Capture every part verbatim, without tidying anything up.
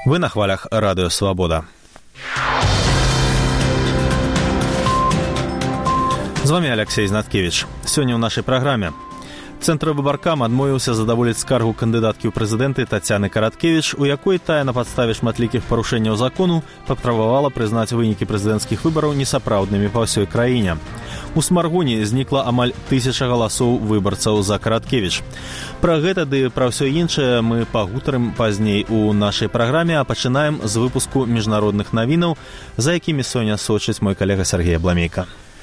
Вы на хвалях Радио Свобода. З вами Алексей Знаткевич. Сёння ў нашай праграме. Цэнтр выбаркам адмовіўся задаволіць скаргу кандыдаткі ў прэзідэнты Тацяны Караткевіч, у якой тая на падставе шматлікіх парушэнняў закону патрабавала прызнаць вынікі прэзідэнцкіх выбараў несапраўднымі па ўсёй краіне. У Смаргоне знікла амаль тысяча галасоў выбарцаў за Караткевіч. Пра гэта ды пра ўсё іншае мы пагутарым пазней у нашай праграме, а пачынаем з выпуску міжнародных навінаў, за якімі сёння сочыць мой калега Сергей Абламейка.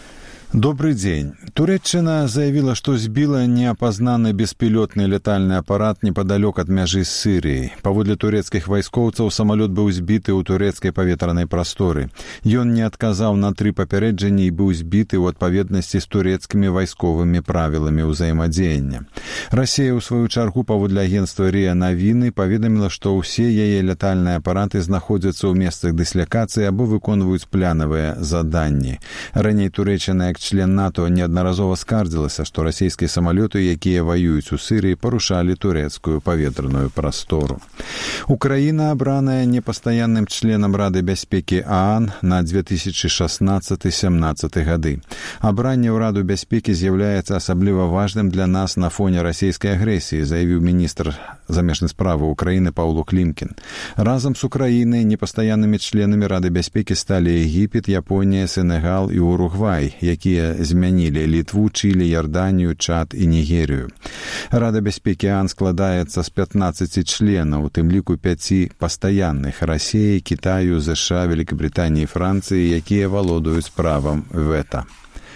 Добрый день. Туреччина заявила, что сбила неопознанный беспилотный летальный аппарат неподалеку от мяжи с Сирией. Паводле турецких вайскоўцаў самолет быў збіты ў турэцкай паветранай прасторы. Ён не адказаў на тры папярэджанні і быў збіты ў адпаведнасці з турэцкімі вайсковымі правіламі ўзаемадзеяння. Расія, ў сваю чаргу, паводле агенцтва РИА Навіны, паведаміла, што ўсе яе летальныя апараты знаходзяцца ў месцах дыслякацыі або выконваюць планавыя заданні. Раней Турэччына, як член НАТО, неаднаразова скардзілася, што расійскія самалёты, якія ваююць у Сірыі, парушалі турэцкую паветраную прастору. Украіна, абраная непастаянным членам Рады бяспекі ААН на две тысячи шестнадцатый — семнадцатый гады. Абранне ў Раду бяспекі з'яўляецца асабліва важным для нас на фоне расійскай агрэсіі, заявіў міністр замежнай справы Украіны Паўло Клімкін. Разам з Украінай непастаяннымі членамі Рады бяспекі сталі Егіпет, Японія, Сенегал і Уругвай, якія змянілі Літву, Чылі, Ярданію, Чад і Нігерію. Рада бяспекі ААН складаецца з пятнаццаці членаў, у тым ліку пяці пастаянных — Расіі, Кітаю, ЗША, Великабрытаніі і Францыі, якія валодаюць правам вета.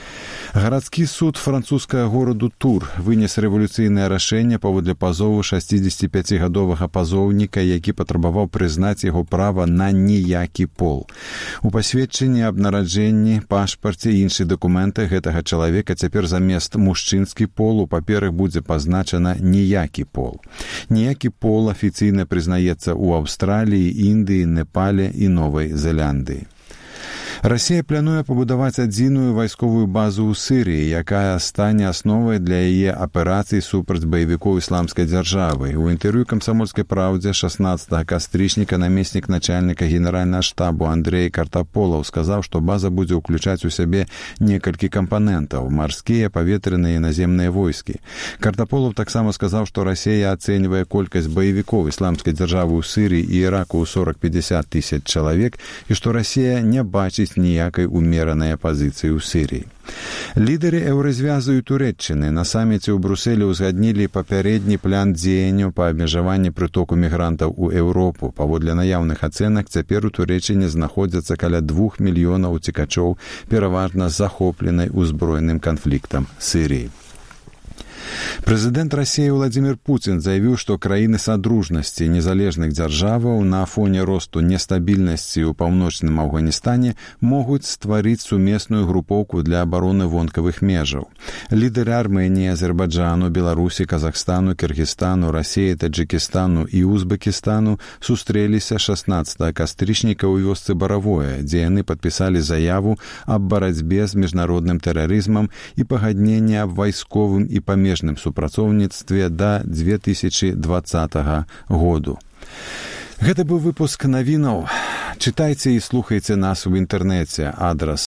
Гарадскі суд французскага гораду Тур вынес рэвалюцыйнае рашэнне паводле пазову шасцідзесяціпяцігадовага пазоўніка, які патрабаваў прызнаць яго права на ніякі пол. У пасведчанні аб нараджэнні, пашпарце і іншых дакументах гэтага чалавека цяпер замест мужчынскі пол у паперах будзе пазначана ніякі пол. Ніякі пол афіцыйна прызнаецца ў Аўстраліі, Індыі, Непале і Новай Зеландыі. Расія плануе пабудаваць адзіную вайсковую базу ў Сірыі, якая стане асновай для яе аперацый супраць баевікоў ісламскай дзяржавы. У інтэрв'ю «Камсамольскай праўдзе» шаснаццатага кастрычніка намеснік начальніка генеральнага штабу Андрей Картаполаў сказаў, што база будзе ўключаць у сябе некалькі кампанентаў — марскія, паветраныя і наземныя войскі. Картаполаў таксама сказаў, што Расія ацэньвае колькасць баевікоў ісламскай дзяржавы ў Сірыі і Іраку ў сорок-пятьдесят тысяч чалавек і што Расія не бачыць ніякай умеранай апазіцыі ў Сірыі. Лідары еўразвязу і Турэччыны на саміце ў Брусэлі ўзгаднілі папярэдні план дзеянняў па абмежаванні прытоку мігрантаў у Еўропу. Паводле наяўных ацэнак, цяпер у Турэччыне знаходзяцца каля двух мільёнаў уцекачоў, пераважна захопленай узброеным канфліктам Сірыі. Прэзідэнт Расіі Владзімір Пуцін заявіў, што краіны садружнасці незалежных дзяржаваў на фоне росту нестабільнасці ў паўночным Афганістане могуць стварыць сумесную групоўку для абароны вонкавых межаў. Лідары Арменіі, Азербайджану, Беларусі, Казахстану, Кіргізстану, Расіі, Таджыкістану і Узбекістану сустрэліся шаснаццатага кастрычніка ў вёсцы Баравое, дзе яны падпісалі заяву аб барацьбе з міжнародным тэрарызмам і пагадненне аб вайсковым і памежным супрацоўніцтве да две тысячи двадцатага году. Гэта быў выпуск навінаў. Чытайце і слухайце нас у інтэрнэце. Адрас